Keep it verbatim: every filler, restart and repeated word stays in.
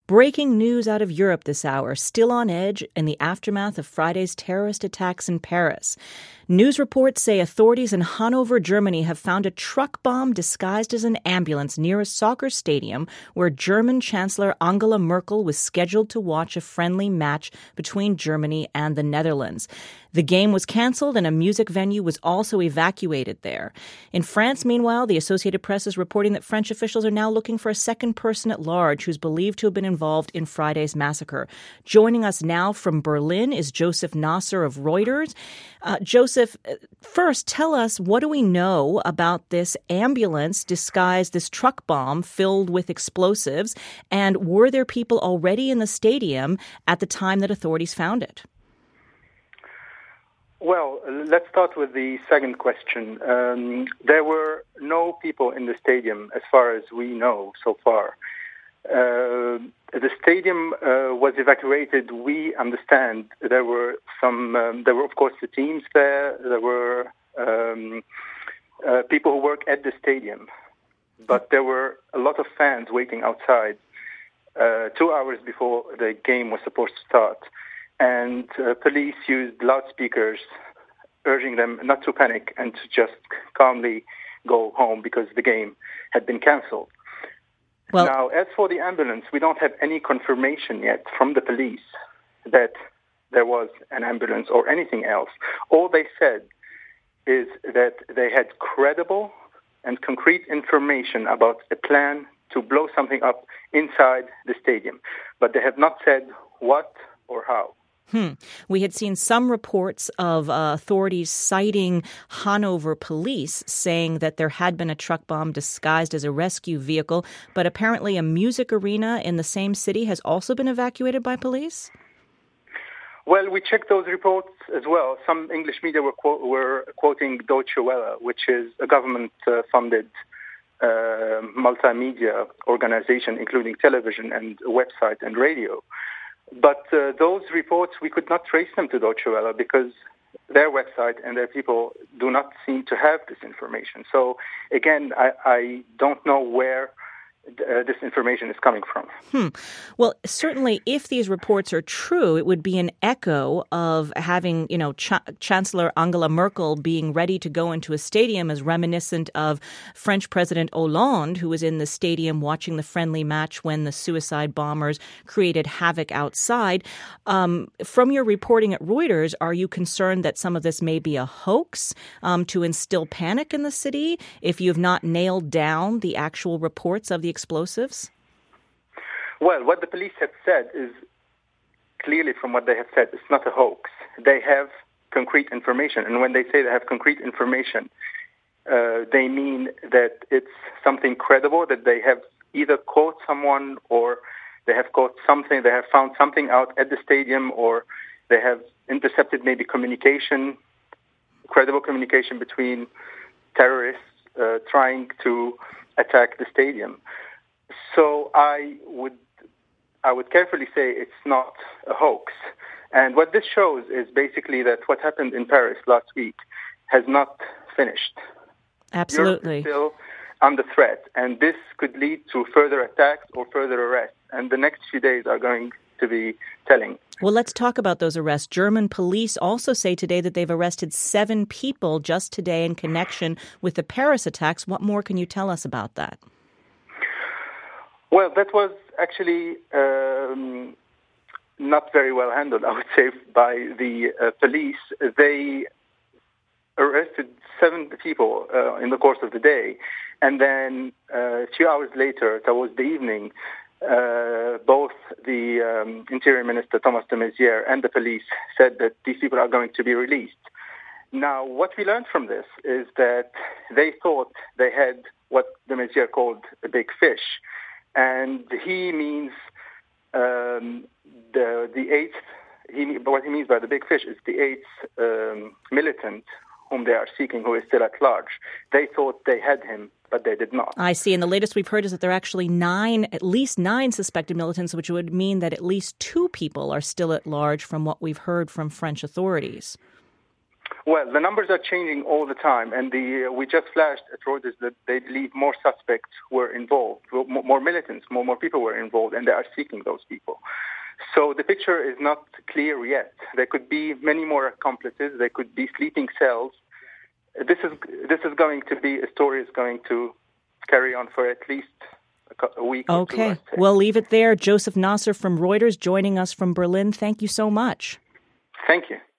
Breaking news out of Europe this hour, still on edge in the aftermath of Friday's terrorist attacks in Paris. News reports say authorities in Hanover, Germany have found a truck bomb disguised as an ambulance near a soccer stadium where German Chancellor Angela Merkel was scheduled to watch a friendly match between Germany and the Netherlands. The game was canceled and a music venue was also evacuated there. In France, meanwhile, the Associated Press is reporting that French officials are now looking for a second person at large who's believed to have been involved in Friday's massacre. Joining us now from Berlin is Joseph Nasser of Reuters. Uh, Joseph, first, tell us, what do we know about this ambulance disguised, this truck bomb filled with explosives, and were there people already in the stadium at the time that authorities found it? Well, let's start with the second question. Um, there were no people in the stadium as far as we know so far. Uh, the stadium uh, was evacuated. We understand there were some, um, there were of course the teams there, there were um, uh, people who work at the stadium, but there were a lot of fans waiting outside uh, two hours before the game was supposed to start. And uh, police used loudspeakers, urging them not to panic and to just calmly go home because the game had been canceled. Well, now, as for the ambulance, we don't have any confirmation yet from the police that there was an ambulance or anything else. All they said is that they had credible and concrete information about a plan to blow something up inside the stadium, but they have not said what or how. Hmm. We had seen some reports of uh, authorities citing Hanover police saying that there had been a truck bomb disguised as a rescue vehicle, but apparently a music arena in the same city has also been evacuated by police? Well, we checked those reports as well. Some English media were, quote, were quoting Deutsche Welle, which is a government-funded uh, uh, multimedia organization, including television and website and radio. But uh, those reports, we could not trace them to Deutsche Welle because their website and their people do not seem to have this information. So, again, I, I don't know where uh, this information is coming from. Hmm. Well, certainly, if these reports are true, it would be an echo of having, you know, Ch- Chancellor Angela Merkel being ready to go into a stadium as reminiscent of French President Hollande, who was in the stadium watching the friendly match when the suicide bombers created havoc outside. Um, from your reporting at Reuters, are you concerned that some of this may be a hoax um, to instill panic in the city if you've not nailed down the actual reports of the explosives? Well, what the police have said is clearly from what they have said, it's not a hoax. They have concrete information. And when they say they have concrete information, uh, they mean that it's something credible, that they have either caught someone or they have caught something, they have found something out at the stadium, or they have intercepted maybe communication, credible communication between terrorists uh, trying to attack the stadium. So I would I would carefully say it's not a hoax. And what this shows is basically that what happened in Paris last week has not finished. Absolutely. Europe is still under threat, and this could lead to further attacks or further arrests. And the next few days are going to be telling. Well, let's talk about those arrests. German police also say today that they've arrested seven people just today in connection with the Paris attacks. What more can you tell us about that? Well, that was actually um, not very well handled, I would say, by the uh, police. They arrested seven people uh, in the course of the day, and then uh, a few hours later, towards the evening, uh, both the um, Interior Minister, Thomas de Maizière, and the police said that these people are going to be released. Now, what we learned from this is that they thought they had what de Maizière called a big fish. And he means um, the the eighth. He what he means by the big fish is the eighth um, militant whom they are seeking, who is still at large. They thought they had him, but they did not. I see. And the latest we've heard is that there are actually nine, at least nine suspected militants, which would mean that at least two people are still at large, from what we've heard from French authorities. Well, the numbers are changing all the time, and the uh, we just flashed at Reuters that they believe more suspects were involved, more, more militants, more, more people were involved, and they are seeking those people. So the picture is not clear yet. There could be many more accomplices. There could be sleeping cells. This is this is going to be a story is going to carry on for at least a week or two. Okay, we'll leave it there. Joseph Nasser from Reuters joining us from Berlin. Thank you so much. Thank you.